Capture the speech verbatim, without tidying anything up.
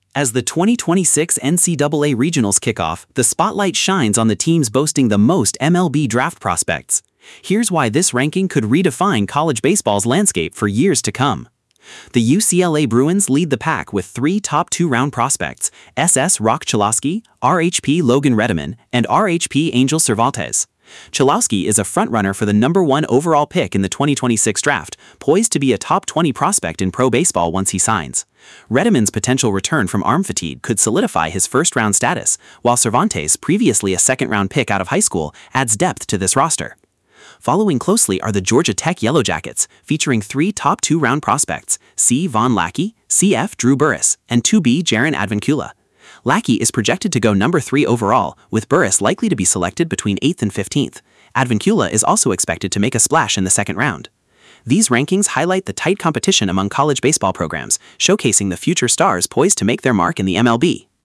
As the twenty twenty-six N C double A Regionals kick off, the spotlight shines on the teams boasting the most M L B draft prospects. Here's why this ranking could redefine college baseball's landscape for years to come. The U C L A Bruins lead the pack with three top two-round prospects, S S Rock Chalosky, R H P Logan Redeman, and R H P Angel Cervantes. Chalosky is a frontrunner for the number one overall pick in the twenty twenty-six draft, poised to be a top twenty prospect in pro baseball once he signs. Redeman's potential return from arm fatigue could solidify his first-round status, while Cervantes, previously a second-round pick out of high school, adds depth to this roster. Following closely are the Georgia Tech Yellow Jackets, featuring three top two-round prospects, C. Vaughn Lackey, C F Drew Burris, and two B Jaron Advincula. Lackey is projected to go number three overall, with Burris likely to be selected between eighth and fifteenth. Advincula is also expected to make a splash in the second round. These rankings highlight the tight competition among college baseball programs, showcasing the future stars poised to make their mark in the M L B.